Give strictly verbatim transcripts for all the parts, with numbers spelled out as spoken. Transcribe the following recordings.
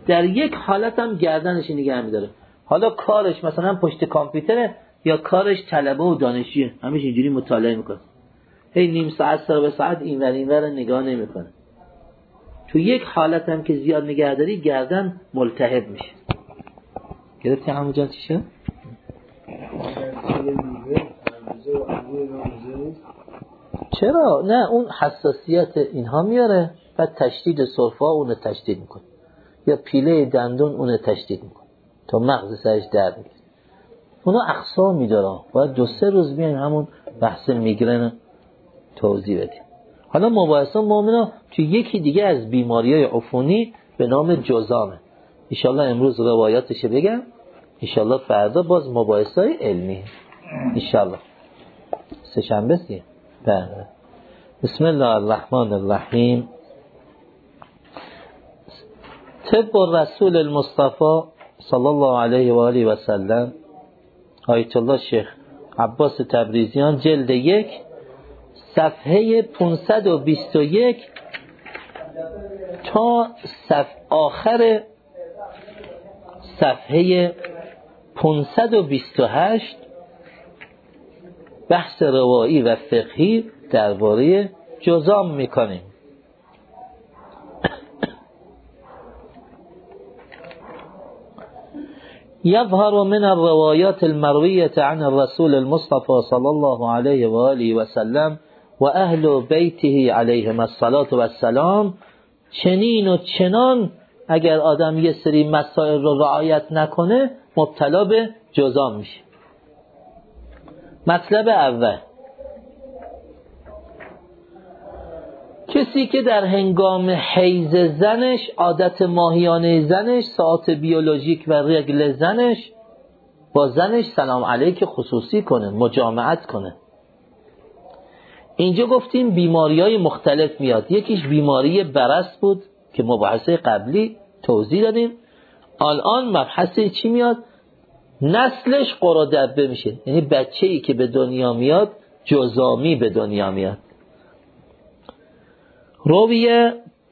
در یک حالت هم گردنش نگه می‌داره. حالا کارش مثلا پشت کامپیوتره یا کارش طلبه و دانشجویه، همیشه اینجوری مطالعه میکنه، هی نیم ساعت سر به ساعت اینور اینور نگاه نمیکنه. تو یک حالت هم که زیاد نگهداری گردن ملتهب میشه. گرفتی همون جان چی شد؟ چرا؟ نه اون حساسیت اینها میاره بعد تشدید سرفا اون تشدید میکنه، یا پیله دندون اون تشدید میکنه تا مغز سرش درد میگیره. اونا اقسام میدارن، باید دو سه روز بیایم همون بحث میگرن توضیح بدیم. حالا مباحثه مؤمنا تو یکی دیگه از بیماری‌های عفونی به نام جذامه. ان شاءالله امروز روایاتش بگم، ان شاءالله فردا باز مباحثه‌های علمی ان شاءالله. سه شنبه است. بله. بسم الله الرحمن الرحیم. طب الرسول المصطفى صلی الله علیه و آله و سلم، آیت الله شیخ عباس تبریزیان، جلد یک، صفحه پانصد و بیست و یک تا صف آخر صفحه پانصد و بیست و هشت بحث روایی و فقهی درباره جذام میکنیم. يظهر من الروايات المروية عن الرسول المصطفى صلى الله عليه وآله وسلم وأهل بيته عليهم الصلاة والسلام، چنین و چنان اگر آدم یه سری مسائل رو رعایت نکنه مبتلا به جذام میشه. مطلب اول، کسی که در هنگام حیض زنش، عادت ماهیانه زنش، ساعت بیولوژیک و رگل زنش، با زنش سلام علیک خصوصی کنه، مجامعت کنه. اینجا گفتیم بیماری‌های مختلف میاد. یکیش بیماری برص بود که مباحثه قبلی توضیح دادیم. الان مبحث چی میاد؟ نسلش قرادبه میشه، یعنی بچه‌ای که به دنیا میاد جذامی به دنیا میاد. رویه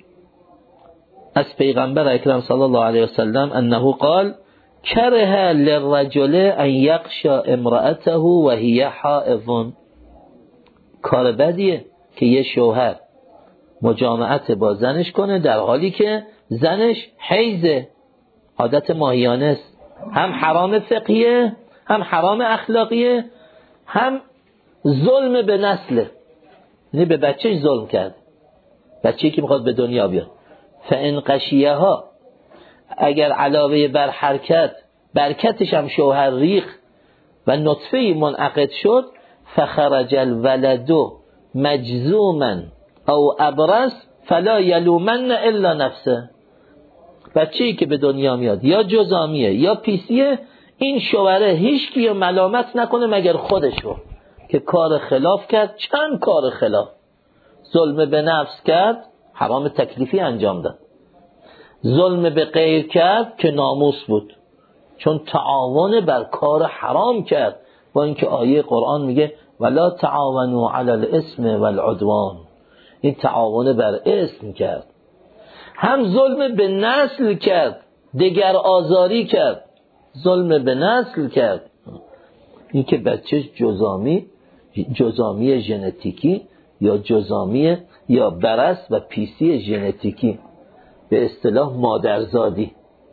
از پیغمبر اکرم صلی الله علیه و سلم انه قال کره للرجل ان یغشا امرأته و هی حائض. کار بدیه که یه شوهر مجامعت با زنش کنه در حالی که زنش حیضه، عادت ماهیانه است. هم حرام فقهیه، هم حرام اخلاقیه، هم ظلم به نسله، یعنی به بچهش ظلم کرد، بچه‌ای که میخواد به دنیا بیاد. فان غشیها، اگر علاوه بر حرکت برکتش هم شوهر ریخ و نطفه منعقد شد، فخرج الولد مجذوما او ابرص فلا یلومن الا نفسه. بچه‌ای که به دنیا میاد یا جذامیه یا پیسیه، این شوهره هیچ کی ملامت نکنه مگر خودشو که کار خلاف کرد. چند کار خلاف؟ ظلم به نفس کرد، حرام تکلیفی انجام داد. ظلم به غیر کرد که ناموس بود، چون تعاون بر کار حرام کرد، با اینکه آیه قرآن میگه ولا تعاونوا علی الاثم والعدوان، این تعاون بر اسم کرد. هم ظلم به نسل کرد، دگر آزاری کرد، ظلم به نسل کرد. این که بچه جذامی، جذامی ژنتیکی یا جذامی یا برص و پیسی ژنتیکی، به اصطلاح مادرزادی.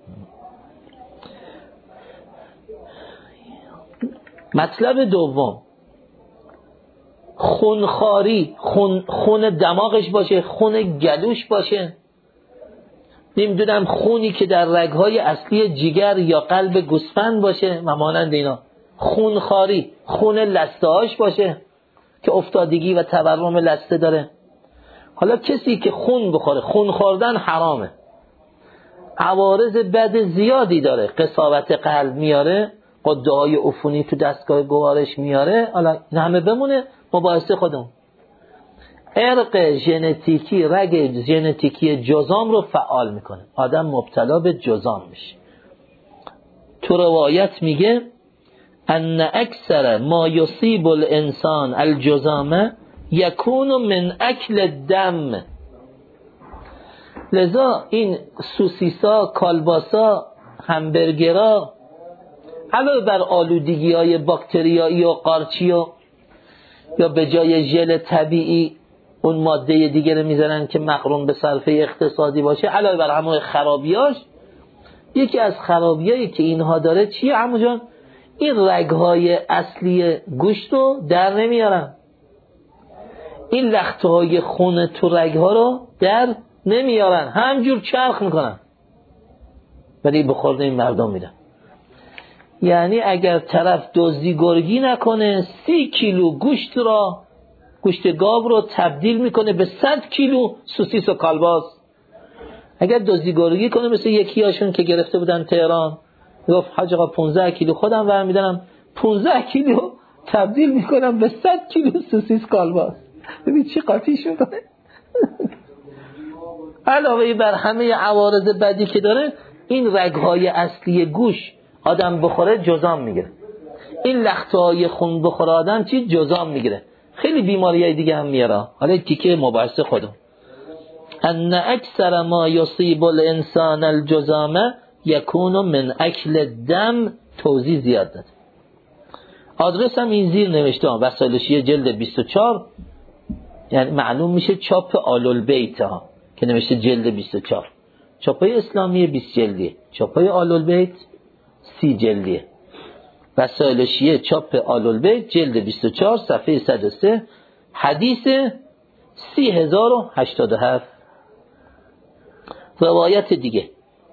مطلب دوم، خونخاری، خون, خون دماغش باشه، خون گلوش باشه، نمیدونم خونی که در رگهای اصلی جگر یا قلب گوسفند باشه و مانند اینا. خونخاری، خون لسته هاش باشه که افتادگی و تورم لسته داره. حالا کسی که خون بخوره، خون خوردن حرامه، عوارض بد زیادی داره، قساوت قلب میاره، قده های عفونی تو دستگاه گوارش میاره. حالا این همه بمونه مباحثه خودمون. ارق ژنتیکی، رگ ژنتیکی جذام رو فعال میکنه، آدم مبتلا به جذام میشه. تو روایت میگه ان اکثر ما یصیب الانسان الجذام یکون من اکل الدم. لذا این سوسیسا، کالباسا، همبرگرا علاوه بر آلودگی های باکتریایی و قارچی و یا به جای ژل طبیعی اون ماده دیگه رو میذارن که مقرون به صرفه اقتصادی باشه، علاوه بر همه خرابیاش، یکی از خرابیایی که اینها داره چیه عمو جان؟ این رگهای اصلی گوشت رو در نمیارن، این لخته‌های خون تو رگها رو در نمیارن، همجور چرخ میکنن ولی به خورد این مردم میدن. یعنی اگر طرف دزدی گرگی نکنه، سی کیلو گوشت را گوشت گاو رو تبدیل میکنه به صد کیلو سوسیس و کالباس. اگر دزدی گرگی کنه مثل یکی هاشون که گرفته بودن تهران، گفت حاج آقا پانزده کیلو خودم برمیدارم، پانزده کیلو تبدیل میکنم به صد کیلو سوسیس کالباس. ببین چی قاطیش میکنه. علاوه بر همه عوارض بدی که داره، این رگهای اصلی گوش آدم بخوره جزام میگیره، این لخته‌های خون بخوره آدم چی جزام میگیره، خیلی بیماریای دیگه هم میاره. حالا تیکه مباحثه خودم، ان اکثر ما یصیب الانسان الجزام یکون من اکل الدم، توضیح زیاد داد. آدرس هم این زیر نوشته ها، وسائلشیه جلد بیست و چهار، یعنی معلوم میشه چاپ آل‌البیت ها که نوشته جلد بیست و چهار. چاپای اسلامی بیست جلدیه، چاپای آل‌البیت سی جلدیه. وسائل شیعه چاپ آل‌البیت جلد بیست و چهار صفحه صد و سه، حدیث سی هزار و هشتاد و هفت. روایت دیگه،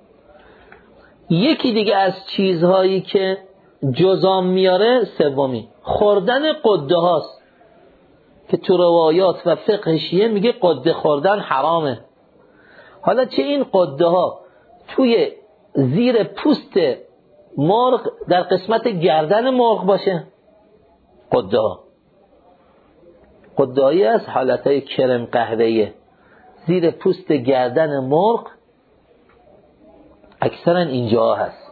یکی دیگه از چیزهایی که جزام میاره، سومی خوردن قده هاست که تو روایات و فقه شیعه میگه قده خوردن حرامه. حالا چه این قده ها توی زیر پوست مرغ در قسمت گردن مرغ باشه، قده ها قده هایی از حالتهای کرم قهوه‌ای زیر پوست گردن مرغ اکثرا اینجا هست.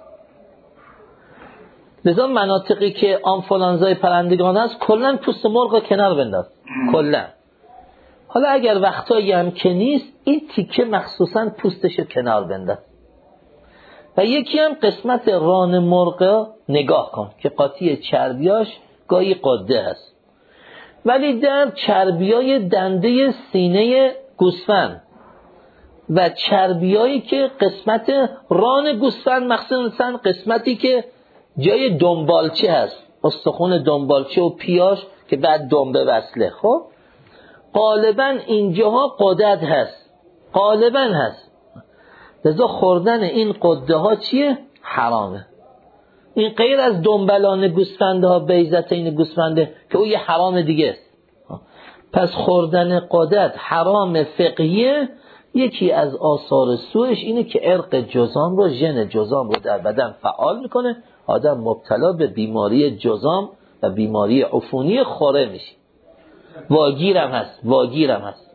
لذا مناطقی که آنفولانزای پرندگان هست کلن پوست مرغ رو کنار بنداز کلن. حالا اگر وقتایی هم که نیست، این تیکه مخصوصا پوستشو کنار بنداز. و یکی هم قسمت ران مرغ نگاه کن که قاطی چربیاش گاهی قده هست، ولی در چربیای دنده سینه گوسفند و چربیایی که قسمت ران گوسفند، مخصوصا قسمتی که جای دنبالچه هست، استخون دنبالچه و پیاش که بعد دنبه وصله، خب غالبا اینجاها قدرت هست، غالبا هست. لذا خوردن این قده ها چیه؟ حرامه. این غیر از دنبلان گوسفنده ها، بیضت این گوسفنده که او یه حرام دیگه است. پس خوردن قدرت حرام فقهیه. یکی از آثار سوش اینه که عرق جذام رو، ژن جذام رو در بدن فعال میکنه، آدم مبتلا به بیماری جذام و بیماری عفونی خوره میشه. واگیرم هست، واگیرم هست.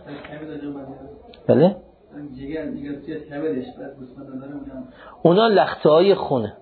بله؟ اونا لخته های خونه،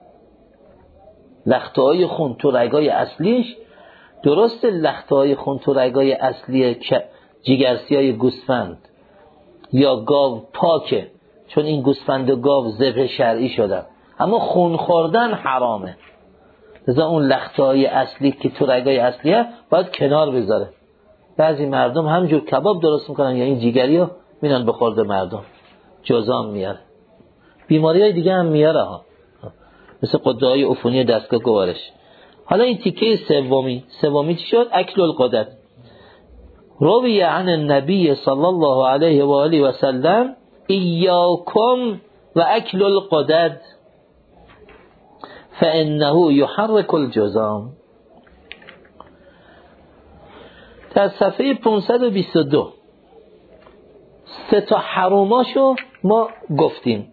لخته های خون تو رگای اصلیش. درسته لخته های خون تو رگای اصلی جگرسی های گوسفند یا گاو پاکه، چون این گوسفند و گاو ذبح شرعی شدن، اما خون خوردن حرامه. لذا اون لخته های اصلی که تو رگای اصلیه باید کنار بذاره. بعضی مردم همجور کباب درست میکنن یا این جیگری ها میرن بخورده مردم، جزام میاره، بیماری های دیگه هم میاره ها، مثل قده های عفونی دستگاه گوارش. حالا این تیکه سومی، سومی چی شد؟ اکل القدد. روی عن النبی صلی الله علیه و آله و سلم ایاکم و اکل القدد فانه یحرک الجزام. در صفحه پانصد و بیست و دو سه تا حروماشو ما گفتیم.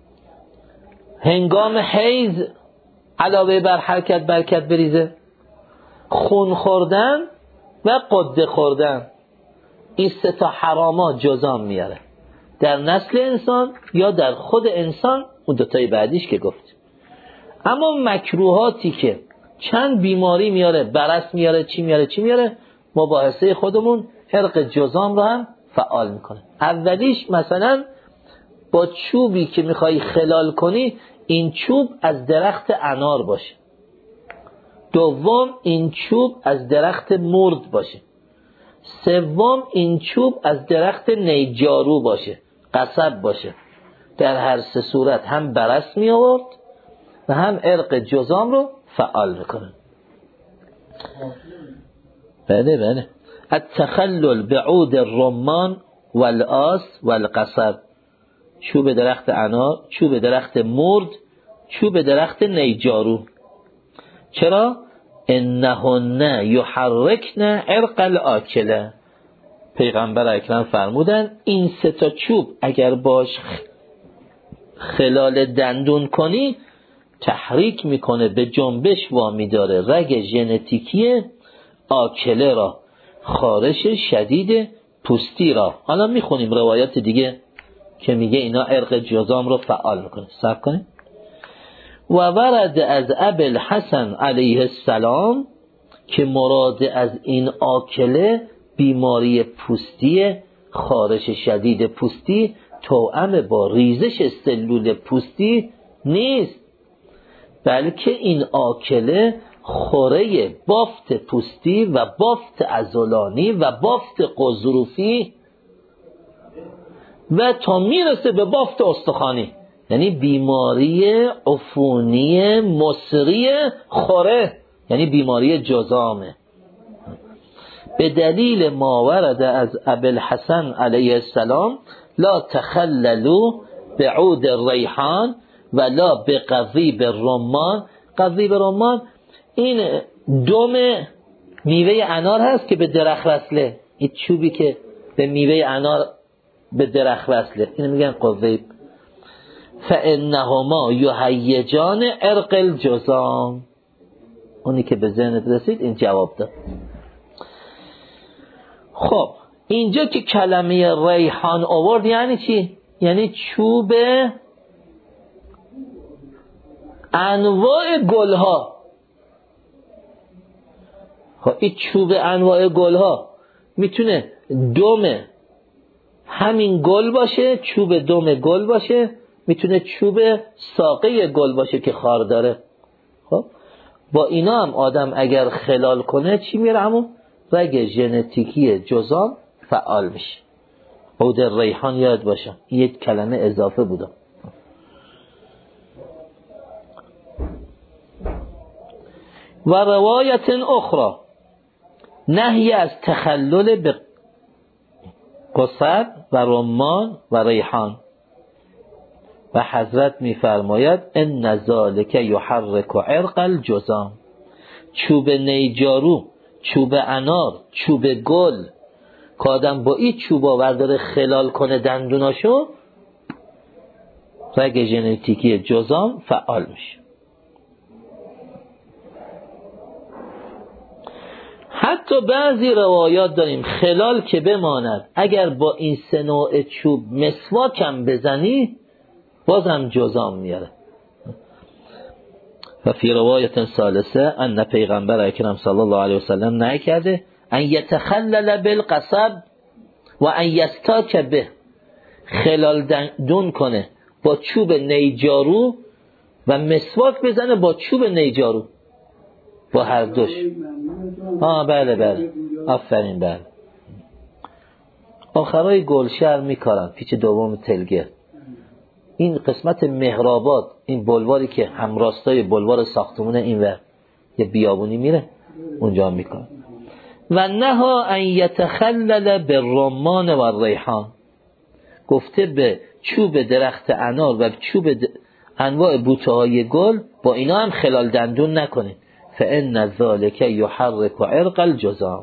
هنگام حیض علاوه بر حرکت برکت بریزه، خون خوردن و قده خوردن، این سه تا حراما جزام میاره در نسل انسان یا در خود انسان، اون دوتای بعدیش که گفت. اما مکروهاتی که چند بیماری میاره، برس میاره، چی میاره چی میاره، مباحثه خودمون عرق جزام رو هم فعال میکنه. اولیش مثلا با چوبی که میخوای خلال کنی این چوب از درخت انار باشه. دوم این چوب از درخت مرد باشه. سوم این چوب از درخت نیجارو باشه، قصب باشه. در هر سه صورت هم برس می آورد و هم عرق جذام رو فعال میکنه. بله بله. التخلل بعود الرمان والآس والقصب، چوب درخت انار، چوب درخت مرد، چوب درخت نیجارو. چرا؟ انهن یحرکن عرق الاکله. پیغمبر اکرم فرمودن این سه تا چوب اگر باش خلال دندون کنی تحریک میکنه، به جنبش وامی داره رگ ژنتیکی آکله را، خارش شدید پوستی را. حالا میخونیم روایات دیگه که میگه اینا عرق جذام رو فعال میکنه. صبر کنیم. و ورد از ابی الحسن علیه السلام که مراد از این آکله بیماری پوستی، خارش شدید پوستی توأم با ریزش سلول پوستی نیست، بلکه این آکله خوره بافت پوستی و بافت عضلانی و بافت قضروفی و تا میرسه به بافت استخوانی، یعنی بیماری عفونی مصری خوره، یعنی بیماری جذامه. به دلیل ما ورد از ابی الحسن علیه السلام لا تخللوا بعود الریحان ولا بقضیب الرمان. قضیب الرمان این دم میوه انار هست که به درخت وصله، این چوبی که به میوه انار به درخت وصله، اینو میگن قضیب. فانهما یهیجان عرق الجذام. اونی که به ذهنت رسید این جواب داد. خب اینجا که کلمه ریحان آورد یعنی چی؟ یعنی چوب انواع گلها. خب این چوب انواع گلها میتونه دم همین گل باشه، چوب دم گل باشه، میتونه چوب ساقه گل باشه که خار داره. خب با اینا هم آدم اگر خلال کنه چی میره؟ همون رگ ژنتیکی جذام فعال میشه. عود ریحان یاد باشه، این یک کلمه اضافه بوده. و روایت اخرى نهی از تخلل به قصب و رمان و ریحان و حضرت میفرماید ان ذلک یحرک عرق الجذام. چوب نیجارو، چوب انار، چوب گل که آدم با این چوبا برداره خلال کنه دندوناشو، رگ ژنتیکی جذام فعال میشه. حتی بعضی روایات داریم خلال که بماند اگر با این سه نوع چوب مسواکم بزنی بازم جذام میاره. و فی روایت ثالثه ان پیغمبر اکرم صلی الله علیه وسلم نهی کرده ان یتخلل بالقصب و ان یستاک به، خلال دندون کنه با چوب نیجارو و مسواک بزنه با چوب نیجارو، با هر دوش. آه بله بله آفرین بله. آخرای گلشهر میکارن پیچ دوم تلگه، این قسمت مهرآباد، این بلواری که همراستای بلوار ساختمون این و یه بیابونی میره اونجا میکنن. و نها ان یتخلل بالرمان و الریحان، گفته به چوب درخت انار و چوب انواع بوته های گل با اینا هم خلال دندون نکنه. فان ذلک یحرک عرق الجذام.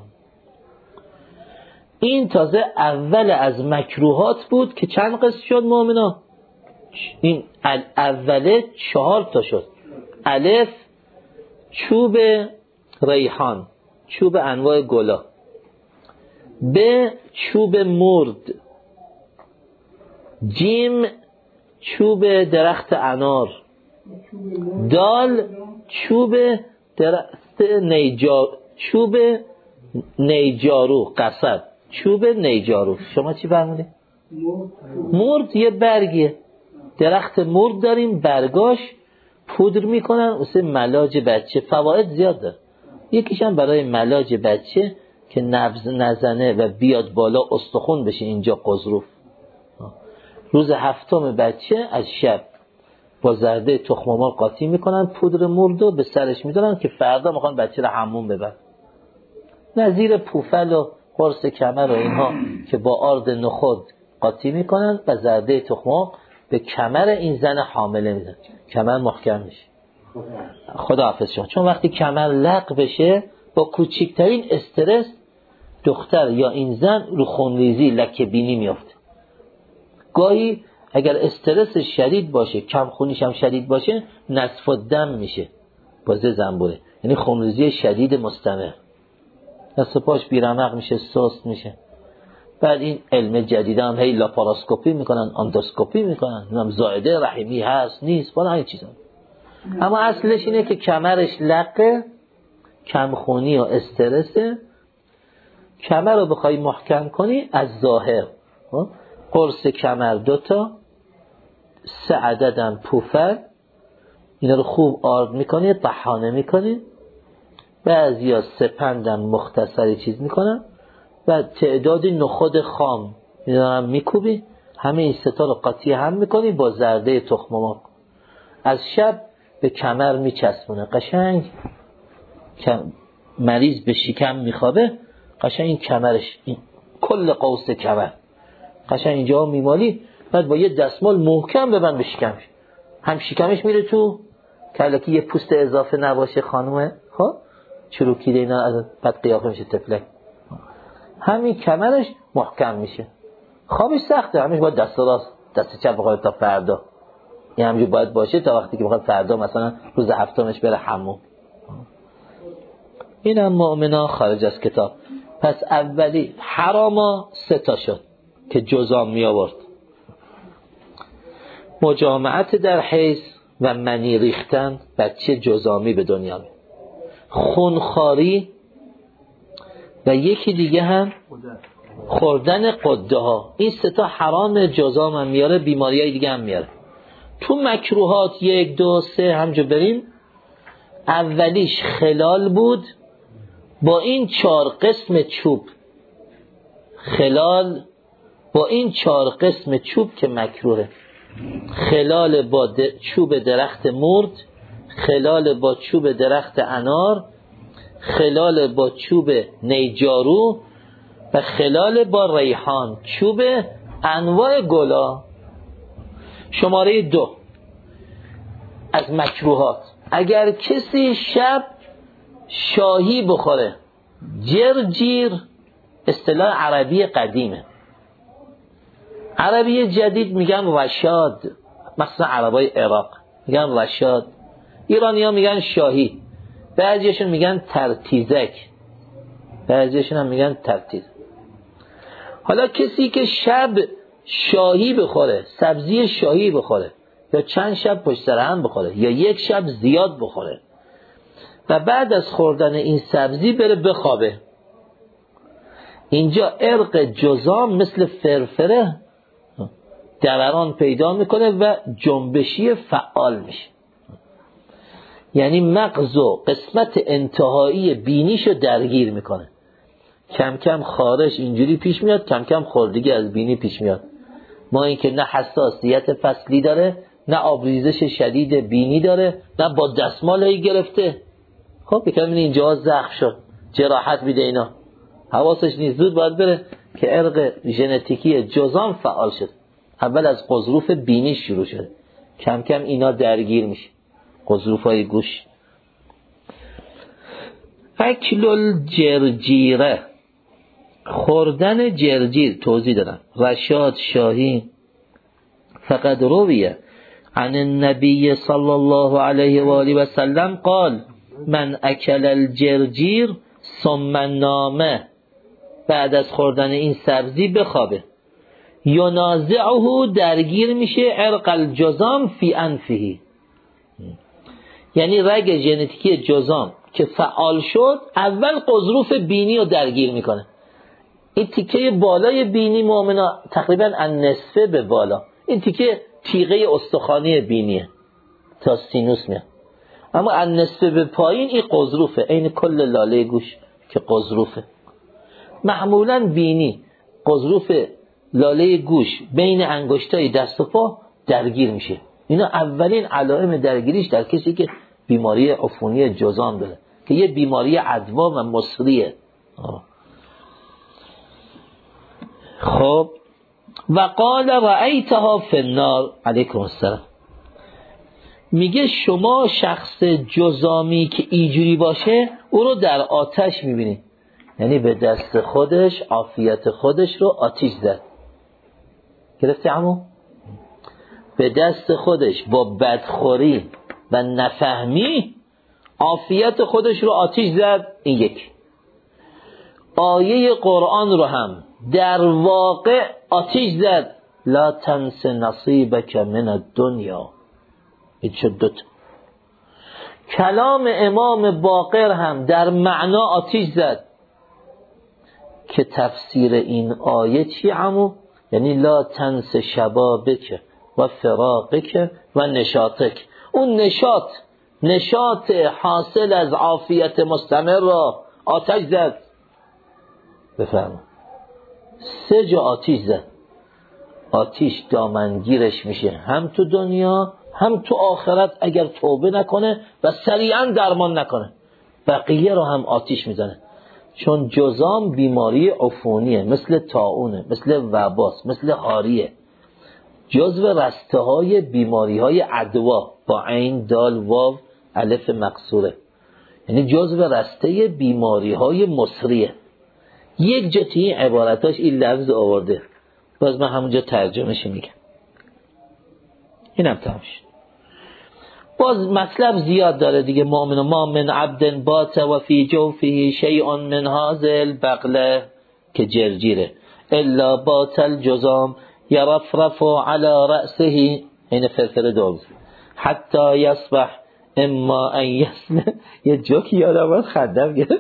این تازه اول از مکروهات بود که چند قسم شد مؤمنا؟ این اوله چهار تا شد. الف چوب ریحان، چوب انواع گلا. ب چوب مرد. جیم چوب درخت انار. دال چوب درخت نیجار، چوب نیجارو قصب. چوب نیجارو. شما چی فرمودید؟ مرد یه برگیه، درخت مرد داریم، برگاش پودر میکنن واسه ملاج بچه. فواید زیاد داره. یکیش هم برای ملاج بچه که نبض نزنه و بیاد بالا استخون بشه اینجا قضروف. روز هفتم بچه از شب با زرده تخم مرغ قاطی میکنن، پودر مردو به سرش میدارن که فردا میخوان بچه رو حموم ببرن. نظیر پوفل و قرص کمر و اینها که با آرد نخود قاطی میکنن و زرده تخم مرغ به کمر این زن حامله میدن، کمر محکم میشه. خدا حافظ شما. چون وقتی کمر لق بشه با کوچکترین استرس دختر یا این زن رو خونریزی لکه بینی میافته. گاهی اگر استرس شدید باشه، کم خونیش هم شدید باشه، نصف الدم میشه، بازه زنبوره، یعنی خونریزی شدید مستمر. دست پاش بیرمق میشه، سست میشه. بعد این علم جدید هم هی لاپاراسکوپی میکنن، اندوسکوپی میکنن، هم زائده رحمی هست نیست، بالا این چیزا. اما اصلش اینه که کمرش لقه، کم خونی و استرسه. کمر رو بخوای محکم کنی از ظاهر قرص کمر دوتا، سه عددم پوفل، اینا رو خوب آرد میکنی، طحانه میکنی. بعضی ها سپندم مختصری چیز میکنن و تعداد نخود خام اینا هم میکوبی، همه این ستا رو قاطی هم میکنی با زرده تخم مرغ. از شب به کمر میچسبونه، قشنگ مریض به شکم میخوابه، قشنگ این کمرش، این کل قوس کمر قشنگ اینجا میمالی، بعد با یه دستمال محکم ببند به شکمش، هم شکمش میره تو، کلکی یه پوست اضافه نباشه خانومه، خب چروکیده اینا از بعد قیافه میشه تفلک، همین کمرش محکم میشه. خوابش سخته، همش باید دست راست دست چپ بخواد تا فردا، این همجور باید باشه تا وقتی که بخواد فردا مثلا روز هفتمش بره حموم. این هم مؤمنا خارج از کتاب. پس اولی حراما سه تا شد که جزام می آورد: مجامعت در حیض و منی ریختن، بچه جزامی به دنیا می، خونخواری و یکی دیگه هم خوردن قده ها. این سه تا حرام، جزام هم میاره، بیماری های دیگه هم میاره. تو مکروهات یک دو سه همجور بریم. اولیش خلال بود با این چهار قسم چوب، خلال با این چهار قسم چوب که مکروهه: خلال با چوب درخت مرد، خلال با چوب درخت انار، خلال با چوب نیجارو و خلال با ریحان، چوب انواع گلا. شماره دو از مکروهات: اگر کسی شب شاهی بخوره، جرجیر اصطلاح عربی قدیمه، عربی جدید میگن رشاد، مثلا عربای عراق میگن رشاد، ایرانی ها میگن شاهی، بعضیشون میگن ترتیزک، بعضیشون هم میگن ترتیز. حالا کسی که شب شاهی بخوره، سبزی شاهی بخوره، یا چند شب پشت سر هم بخوره، یا یک شب زیاد بخوره و بعد از خوردن این سبزی بره بخوابه، اینجا عرق جزام مثل فرفره دوران پیدا میکنه و جنبشی فعال میشه، یعنی مغز و قسمت انتهایی بینیشو درگیر میکنه. کم کم خارش اینجوری پیش میاد، کم کم خوردگی از بینی پیش میاد. ما اینکه نه حساسیت فصلی داره، نه آبریزش شدید بینی داره، نه با دستمال هی گرفته، خب بکنم اینجا زخم شد، جراحت میده، اینا حواسش نیست، زود باید بره که عرق ژنتیکی جزام فعال شد. اول از قضروف بینی شروع شد، کم کم اینا درگیر میشه، قضروف های گوش. اکل الجرجیره، خوردن جرجیر، توضیح دادم، رشاد شاهی. فقد رویه عن النبی صلی الله علیه و آله و سلم قال من اکل الجرجیر ثم نامه، بعد از خوردن این سبزی بخوابه، ینازعه، درگیر میشه، عرق الجزام فی انفه، یعنی رگ ژنتیکی جزام که فعال شد اول قضروف بینی رو درگیر میکنه. این تیکه بالای بینی مؤمنا تقریبا النصفه به بالا، این تیکه تیغه استخوانی بینیه تا سینوس میاد، اما النصفه به پایین این قضروفه، این کل لاله گوش که قضروفه. معمولا بینی قضروف لاله گوش بین انگشتای دست و پا درگیر میشه. اینا اولین علائم درگیریش در کسی که بیماری عفونی جذام داره که یه بیماری ادوا و مصریه. خب و قال رأیتها فی النار، علیکم السلام، میگه شما شخص جذامی که اینجوری باشه او رو در آتش میبینید، یعنی به دست خودش عافیت خودش رو آتش زد. گرفتی عمو؟ به دست خودش با بدخوری و نفهمی عافیت خودش رو آتش زد. این یک آیه قرآن رو هم در واقع آتش زد، لا تنس نصیبک من الدنیا. این شد دوتا. کلام امام باقر هم در معنا آتش زد که تفسیر این آیه چی عمو؟ یعنی لا تنس شبابک و فراقک و نشاطک. اون نشاط نشاط حاصل از عافیت مستمر را آتش زد. بفرما سه جا آتش زد. آتش دامنگیرش میشه هم تو دنیا هم تو آخرت اگر توبه نکنه و سریعا درمان نکنه. بقیه رو هم آتش میزنه، چون جذام بیماری عفونیه، مثل طاعونه، مثل وباست، مثل حاریه، جزو رسته های بیماری های ادوا با عین دال واو الف مقصوره، یعنی جزو رسته بیماری های مصریه. یک جا توی این عبارتاش این لفظ آورده، باز من همونجا ترجمهش میگم. اینم تمام شد. باز مطلب زیاد داره دیگه. مؤمن ما من عبد بات و فی جوفه شیء من هذا البغله که جرجیره الا بات الجزام یرفرف على رأسه، این فرفر دوز حتی یصبح اما ان یسل. یه جوکی یادم از خندم گرفت.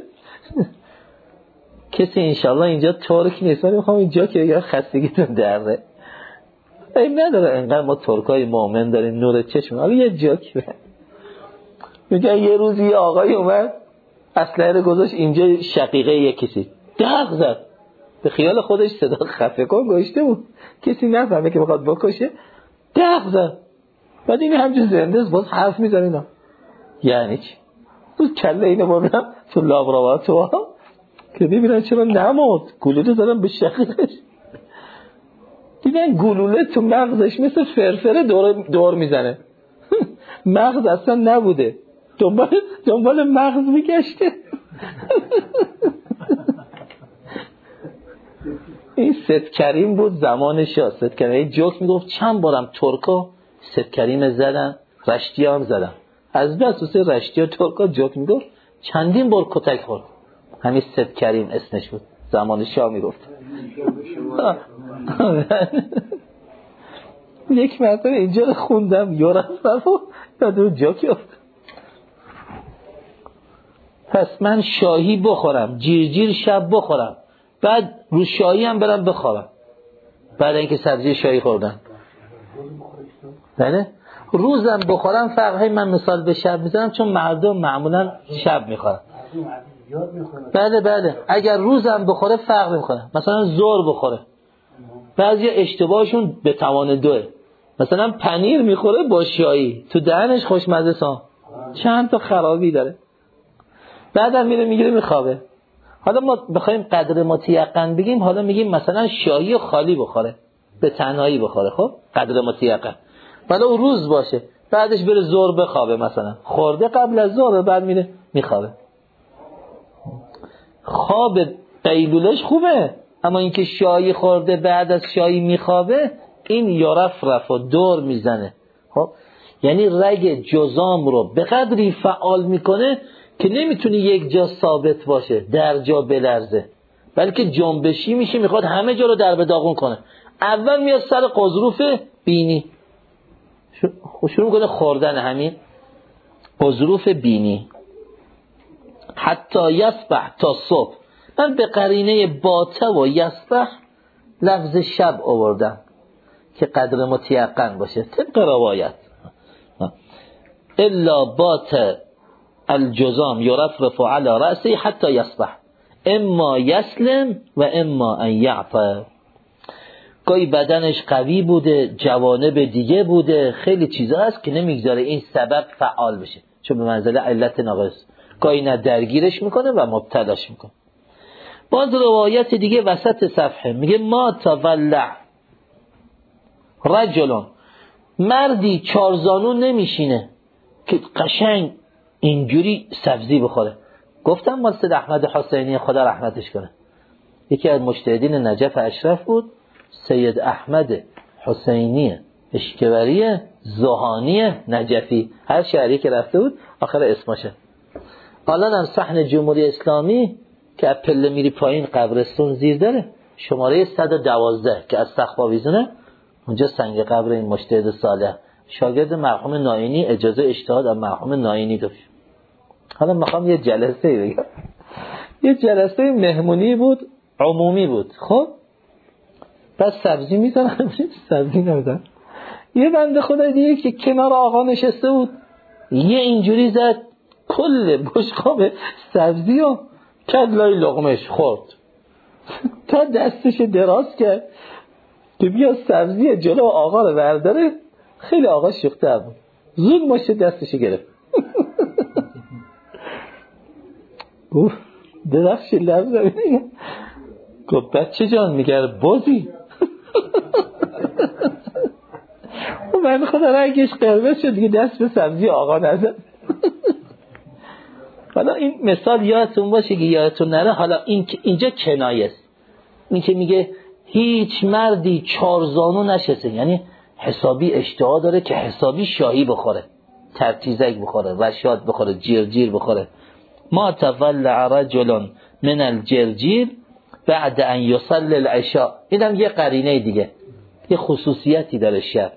کسی انشالله اینجا ترک نیست، ولی میخوام اینجا که بگم خستگیتون دره. این نداره انقدر ما ترکای مؤمن داریم نور چشم. حالا یه جوک میگن یه روزی یه آقای اومد اسلحه رو گذاشت اینجا شقیقه یک کسی، دق زد. به خیال خودش صدا خفه کن گوشته بود، کسی نفهمه که بخواد بکشه، دق زد. بعد این همچون زنده است باز حرف میزنه. اینا یعنی چی؟ تو کله اینو بردم تو لابراتوار که ببینن چرا نمود. گلوله زدم به شقیقش، دیدن گلوله تو مغزش مثل فرفره دور, دور میزنه. مغز اصلا نبوده، دنبال, دنبال مغز میگشته. این ست کریم بود زمان شاه. ست کریم جوک میگفت چند بارم ترکا ست کریم زدن، رشتی هم زدن. از بس واسه رشتی و ترکا جوک میگفت چندین بار کتک خورد. همین ست کریم اسمش بود زمان شاه میگفت. یک مرتبه اینجا رو خوندم یورفتم و یادو جاکی افت. پس من شاهی بخورم، جیر جیر شب بخورم، بعد رو شاهی هم برم بخورم بعد اینکه سبزی شاهی خوردم. بله روزم بخورم فرق. من مثال به شب میزنم چون مردم معمولا شب میخورن. بله بله اگر روزم بخوره فرق میکنه. مثلا ظهر بخوره، بعضی اشتباهشون به توان دوه، مثلا پنیر میخوره با شایی تو دهنش خوشمزه سان، چند تا خرابی داره، بعدم میره میگیره میخوابه. حالا ما بخوایم قدر متیقن بگیم، حالا میگیم مثلا شایی خالی بخوره، به تنهایی بخوره، خب قدر متیقن، ولی اون روز باشه، بعدش بره ظهر بخوابه، مثلا خورده قبل از ظهر بعد میره میخوابه. خواب قیلولش خوبه، اما اینکه شایی خورده بعد از شایی میخوابه، این یارف رف و دور میزنه. خب یعنی رگ جذام رو به قدری فعال میکنه که نمیتونی یک جا ثابت باشه، در جا بلرزه، بلکه جنبشی میشه، میخواد همه جا رو در به داغون کنه. اول میاد سر قضروف بینی، شروع میکنه خوردن همین قضروف بینی، حتی یصبح تا صبح من به قرینه باته و یصبح لفظ شب آوردم که قدر متیقن باشه طبق روایت. الا بات الجزام یرفرف علی رأسه حتی یصبح اما یسلم و اما ان یعفر. گاهی بدنش قوی بوده، جوانب دیگه بوده، خیلی چیزا هست که نمیگذاره این سبب فعال بشه، چون به منزله علت ناقص. گاهی نه درگیرش میکنه و مبتلاش میکنه. باز روایت دیگه وسط صفحه میگه ما تولع رجلون، مردی چارزانو نمیشینه که قشنگ اینجوری سبزی بخوره. گفتم مال سید احمد حسینی خدا رحمتش کنه، یکی از مجتهدین نجف اشرف بود، سید احمد حسینی اشکبری زهانی نجفی، هر شهری که رفته بود آخر اسمشه. الان هم صحن جمهوری اسلامی که از پله میری پایین قبرستون زیر داره، شماره صد و دوازده که از سقف‌آویزونه، اونجا سنگ قبر این مجتهد صالح شاگرد مرحوم ناینی اجازه اجتهاد از مرحوم ناینی داشت. حالا میخوام یه جلسه بگم، یه جلسه مهمونی بود، عمومی بود. خب بعد سبزی میزنن، سبزی نمیزنن، یه بنده خدای دیگه که کنار آقا نشسته بود یه اینجوری زد کل بشقاب سبزی و کد لای لقمش خورد تا دستش دراز کرد که بیا سبزی جلو آقا رو برداره. خیلی آقا شوخ‌طبع بود، زود ماشه دستش گرفت گفت درخش لب زمینه، گفت بچه جان میگه بازی من خدا رنگش قرمز شد دیگه، دست به سبزی آقا نزد. حالا این مثال یادتون باشه که یادتون نره. حالا این اینجا کنایه است، این که میگه هیچ مردی چارزانو نشسته، یعنی حسابی اشتها داره که حسابی شاهی بخوره، ترتیزک بخوره، رشاد بخوره، جیرجیر بخوره. ما تولع رجل من الجرجیر بعد ان یصلی العشاء. اینم یه قرینه دیگه، یه خصوصیتی داره شب.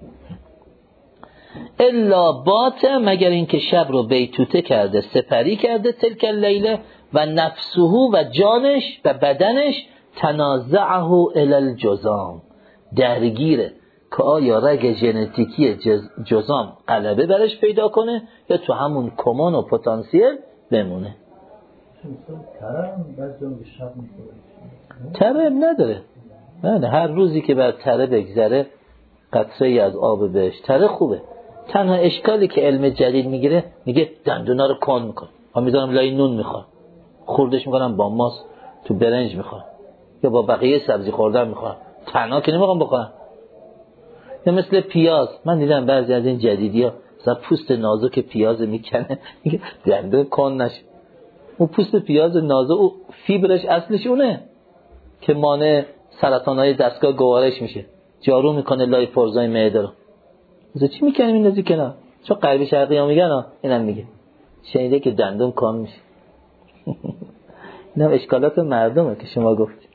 الا بات، مگر اینکه شب رو بیتوته کرده، سپری کرده، تلک اللیله، و نفسه و جانش و بدنش تنازعه الی الجزام، درگیره که آیا رگ ژنتیکی جزام غلبه برش پیدا کنه یا تو همون کمان و پتانسیل بمونه. تره نداره، نه هر روزی که بر تره بگذره قطره ای از آب بهش. تره خوبه، تنها اشکالی که علم جدید میگیره میگه دندونا رو کن میکن، ها میذارم لای نون میخوام، خوردش میکنم با ماست تو برنج میخوام یا با بقیه سبزی خوردن میخوام، تنها که نمیخوام بخورم. یا مثل پیاز، من دیدم بعضی از این جدیدی ها مثلا پوست نازک پیاز میکنه میگه دندون کن نشه. اون پوست پیاز نازک او فیبرش اصلش اونه که مانع سرطانهای دستگاه گوارش میشه، جارو میکنه لای پرزای معده رو. مثلا چی میکنیم این نزدیک کنه؟ چون غربی شرقی ها میگن ها، اینم میگه شنیده که دندون کام میشه. اینم اشکالات مردمه که شما گفت.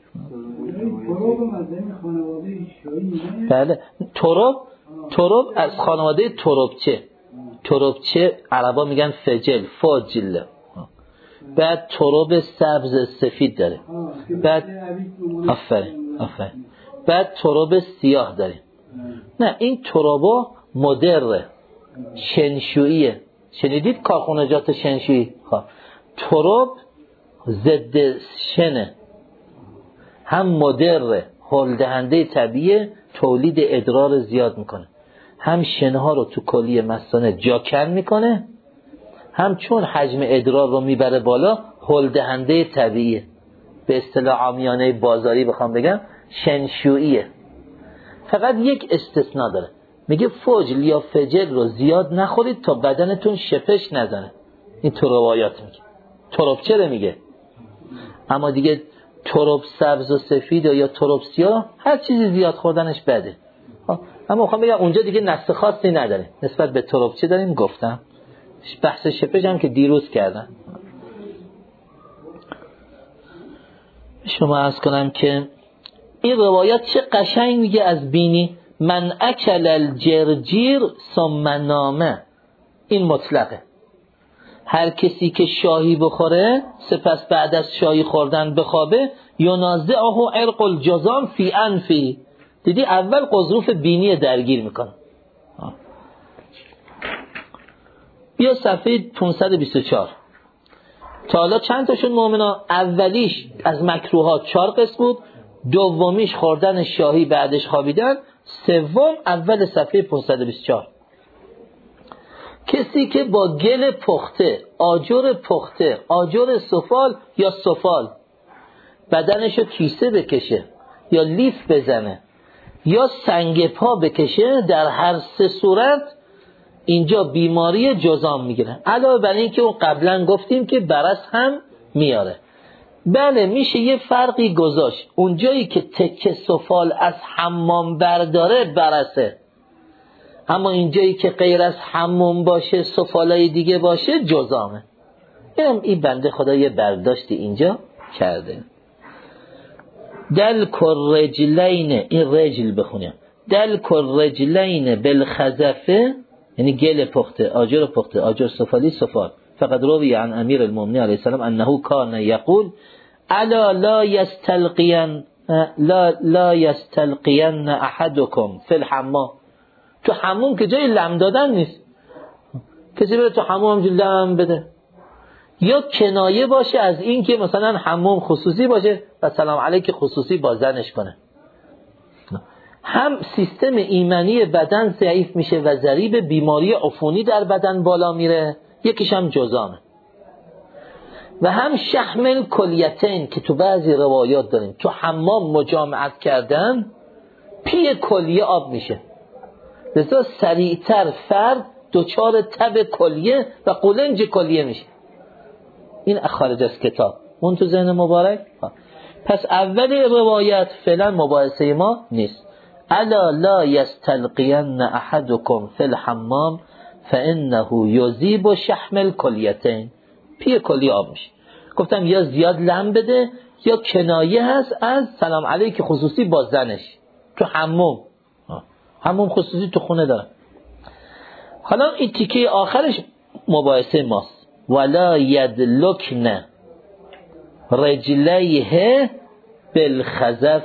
بله تراب، تراب از خانواده ترابچه. ترابچه عربا میگن فجل، فاجل. بعد تراب سبز سفید داره، بعد آفرین آفرین بعد تراب سیاه داره. نه این ترابا مدره، شنشوییه. شنیدید کارخانجات شنشویی؟ خب تراب ضد شنه، هم مدره، حل دهنده طبیعی، تولید ادرار زیاد میکنه، هم شنه ها رو تو کلیه مثانه جاکن میکنه، هم چون حجم ادرار رو میبره بالا حل دهنده طبیعی. به اصطلاح عامیانه بازاری بخوام بگم شنشوییه. فقط یک استثناء داره، میگه فجل یا فجل رو زیاد نخورید تا بدنتون شپش نزنه. این تو روایات میگه. تراب چرا میگه؟ اما دیگه تراب سبز و سفید یا تراب سیاه هر چیزی زیاد خوردنش بده. اما میخوام بگم اونجا دیگه نص خاصی نداره نسبت به تراب چه داریم گفتم. بحث شپش هم که دیروز کردن. شما عرض کنم که این روایت چه قشنگ میگه از بینی من اکل الجرجیر ثم نامه. این مطلقه. هر کسی که شاهی بخوره سپس بعد از شاهی خوردن بخوابه ینازعه عرق الجذام فی انفی. دیدی اول قضروف بینی درگیر میکنه. بیا صفحه پانصد و بیست و چهار. تا حالا چند تاشون مؤمنا؟ اولیش از مکروهات چهار قسم بود، دومیش خوردن شاهی بعدش خوابیدن، سوم اول صفحه پانصد و بیست و چهار. کسی که با گل پخته، آجر پخته، آجر سفال یا سفال بدنشو کیسه بکشه یا لیف بزنه یا سنگ پا بکشه، در هر سه صورت اینجا بیماری جذام میگیره. علاوه بر این که اون قبلا گفتیم که برس هم میاره. بله میشه یه فرقی گذاشت، اونجایی که تکه سفال از حمام برداره برسه، اما اینجایی که غیر از حمام باشه سفالای دیگه باشه جذامه. اینم این بنده خدا یه برداشتی اینجا کرده. دل کر رجلین، این رجل بخونیم، دل کر رجلین بالخزفه، یعنی گل پخته، آجر پخته، آجر سفالی سفال. فقد روی عن امیر المؤمنین علیه السلام انه کان یقول الا لا یستلقین لا لا یستلقین احدکم فی الحمام. تو حموم که جای لم دادن نیست، کسی بره تو حموم همجور لم بده، یا کنایه باشه از این که مثلا حموم خصوصی باشه و سلام علیک خصوصی با زنش کنه. هم سیستم ایمنی بدن ضعیف میشه و ضریب بیماری عفونی در بدن بالا میره، یکیش هم جذامه. و هم شحم کلیتین که تو بعضی روایات داریم تو حمام مجامعت کردن پی کلیه آب میشه، لذا سریعتر فرد دوچار تب کلیه و قولنج کلیه میشه. این خارج از کتاب، اون تو ذهن مبارک. پس اول روایت فعلا مباحثه ما نیست. الا لا یستلقین احدکم فی الحمام فانه یذیب شحم الکلیتین، پی کلیه آب میشه. گفتم یا زیاد لم بده یا کنایه هست از سلام علیک خصوصی با زنش تو حمام. حمام خصوصی تو خونه داره. حالا این تیکه آخرش مباحثه ماست. ولا یدلکن رجلیه بالخزف،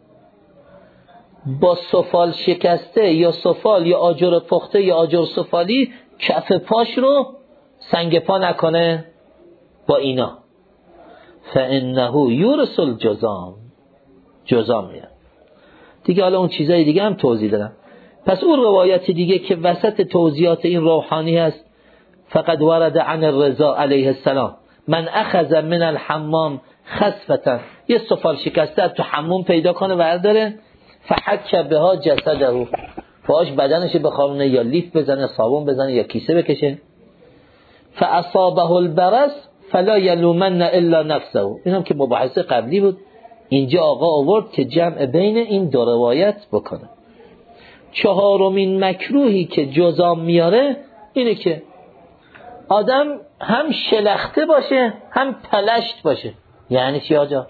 با سفال شکسته یا سفال یا آجر پخته یا آجر سفالی کف پاش رو سنگ پا نکنه با اینا. فانه یورث الجذام، جذام میاد دیگه. حالا اون چیزای دیگه هم توضیح دادم. پس اون روایت دیگه که وسط توضیحات این روحانی هست، فقد ورد عن الرضا علیه السلام من اخذ من الحمام خسفتا، یه سفال شکسته تو حموم پیدا کنه ورداره، فحک بها جسده، پاش بدنش بخوابونه یا لیف بزنه، صابون بزنه یا کیسه بکشه، فاصابه البرص فلا یلومن الا نفسه. اینم که مباحثه قبلی بود، اینجا آقا آورد که جمع بین این دو روایت بکنه. چهارمین مکروهی که جذام میاره اینه که آدم هم شلخته باشه هم پلشت باشه. یعنی چی آجا؟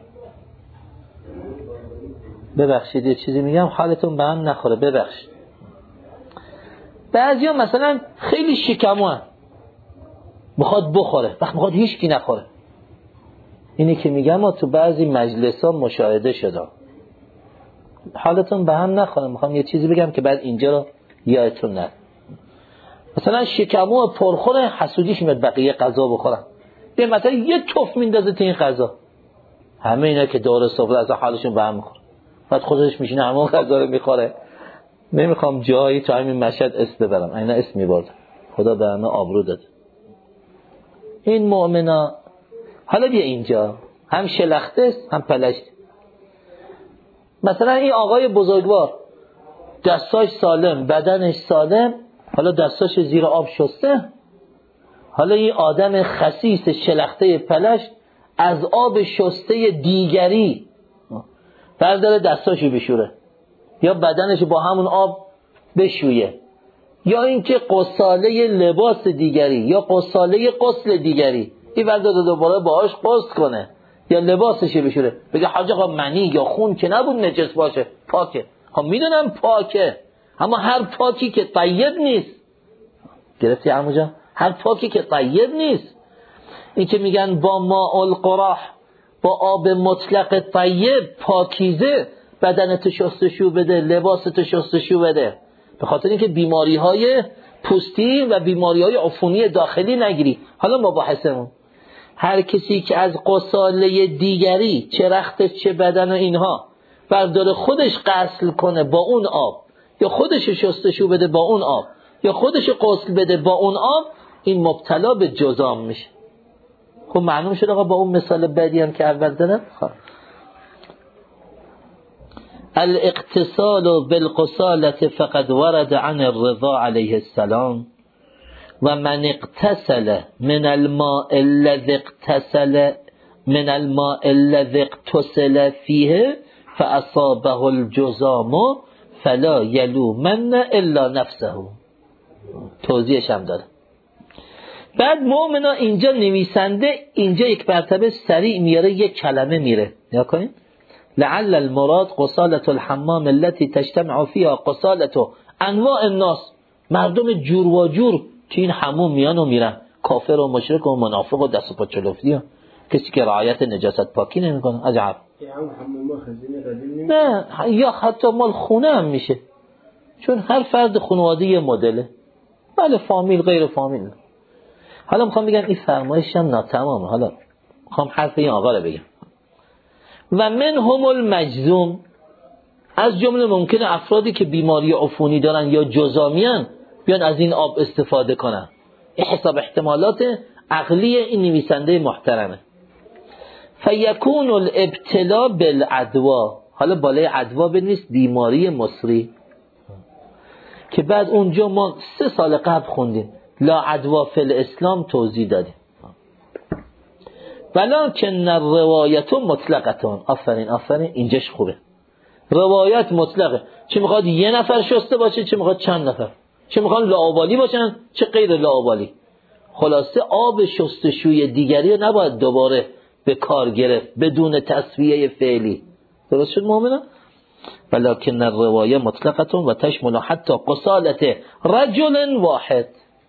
ببخشید یه چیزی میگم حالتون به هم نخوره، ببخشید. بعضی ها مثلا خیلی شکمو هم بخواد بخوره، وقت بخواد هیچ کی نخوره. اینی که میگم ما تو بعضی مجلس ها مشاهده شده. حالتون به هم نخوره، میخوام یه چیزی بگم که بعد اینجا رو یادتون نره. مثلا شکمو پرخوره، حسودیش میاد بقیه غذا بخورن، یه مثلا یه توف میندازه تو این غذا، همه اینا که دور سفره از حالشون به هم میخوره، بعد خودش میشینه همون غذا رو میخوره. نمیخوام جایی تو همین مشهد اسم ببرم، اینا اسم میبردم، خدا به همه آبرو داد. این مؤمنا حالا بیا اینجا هم شلخته است هم پلشت. مثلا این آقای بزرگوار دستاش سالم، بدنش سالم، حالا دستاش زیر آب شسته، حالا این آدم خسیس شلخته پلشت از آب شسته دیگری برداره دستاشو بشوره یا بدنش با همون آب بشویه، یا اینکه قصاله لباس دیگری یا قصاله غسل دیگری این برداره دوباره باهاش غسل کنه یا لباسش بشوره، بگه حاج آقا منی یا خون که نبود نجس باشه، پاکه. خب میدونم پاکه، اما هر پاکی که طیب نیست. گرفتی عمو جان؟ هر پاکی که طیب نیست. این که میگن با ماء القراح، با آب مطلق طیب پاکیزه بدنت شستشو بده، لباست شستشو بده، به خاطر اینکه بیماری های پوستی و بیماری های عفونی داخلی نگیری. حالا مباحثمون، هر کسی که از غساله دیگری چه رختش چه بدن و اینها برداره خودش غسل کنه با اون آب، یا خودش شستشو بده با اون آب، یا خودش غسل بده با اون آب، این مبتلا به جذام میشه. خب معلوم شد آقا با اون مثال بدی هم که اول زدم. الاغتسال بالغسالة فقد ورد عن الرضا علیه السلام و من اغتسل من الماء الذي اغتسل من الماء الذي اغتسل فيه فاصابه الجذام فلا یلومن الا نفسه. توضیحش هم داره. بعد مؤمنا اینجا نویسنده اینجا یک مرتبه سریع میاره، یک کلمه میره، نیا کنین لعل المراد قصالة الحمام التي تجتمع فيها قصالة انواع الناس، مردم جور و جور که این حموم میان و میرن، کافر و مشرک و منافق و دست و پا چلفتی ها، کسی که رعایت نجاست پاکی نمیکنه. عجب. نه یا حتی مال خونه هم میشه، چون هر فرد خانواده یه مدله، بله فامیل غیر فامیل. حالا میخوام بگم این فرمایش هم ناتمامه، حالا میخوام حرف این آقا رو بگم. و من هم المجذوم، از جمله ممکنه افرادی که بیماری عفونی دارن یا جذامیان بیان از این آب استفاده کنن. این حساب احتمالات عقلی این نویسنده محترمه. فیکون الابتلا بالعدوا، حالا بالای عدوا بنویس بیماری مصری، که بعد اونجا ما سه سال قبل خوندیم لا عدوا فی الاسلام توضیح دادیم. ولکن الروایت مطلقتون، آفرین آفرین اینجاش خوبه، روایت مطلقه، چه میخواد یه نفر شسته باشه، چه میخواد چند نفر، چه میخواد لاابالی باشن چه غیر لاابالی. خلاصه آب شستشوی دیگری رو نباید دوباره به کار گرفت بدون تصفیه فعلی. درست شد مؤمنان؟ ولکن الروایه مطلقتون و تشمل حتی قصالت رجل واحد،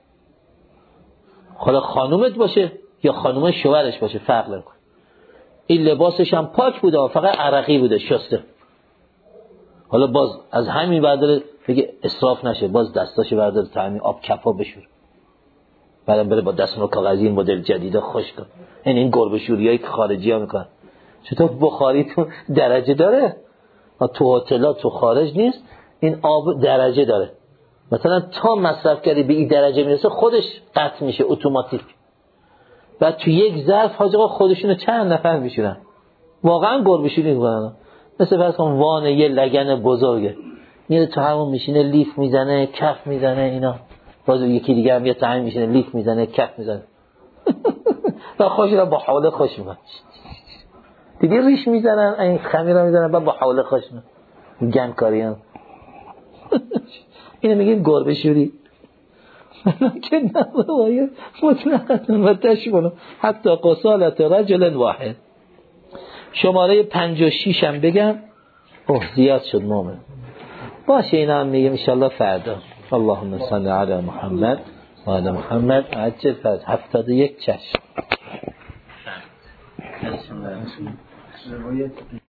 حالا خانومت باشه یا خانوم شوهرش باشه فرق نمیکنه، این لباسش هم پاک بوده فقط عرقی بوده شسته، حالا باز از همین برداره بگه اسراف نشه، باز دستاشو برداره تا همین آب کفا بشور، بعدم بره با دستمال کاغذی این مدل جدیدا خوش کن. این این گربه شوریایی که خارجی ها میکنن. چطور بخاری تو درجه داره؟ تو هتل‌ها تو خارج نیست، این آب درجه داره، مثلا تا مصرف کردی به این درجه میرسه خودش قطع میشه اتوماتیک. بعد تو یک ظرف حاج آقا خودشونو چند نفر میشورن، واقعا گربه شوری میکنن. مثل فرض کن وان یه لگن بزرگه، میره تو همون میشینه لیف میزنه کف میزنه اینا، باز یکی دیگه هم یه تا همین میشینه لیف میزنه کف میزنه و خوش را با حوله خوش میکنن. دیگه ریش میزنن این خمیره میزنن بعد با حوله خوش میکنن گند کاریان. اینو میگیم گربه شوری. که نوایه مطلقتون و تشمل حتی قصالت رجل واحد. شماره پنج و شیش هم بگم. اوه زیاد شد مومن باشه، اینا هم میگم انشالله فردا. اللهم صل علی محمد و علی محمد. عجل فرد هفتاد و یک چشم.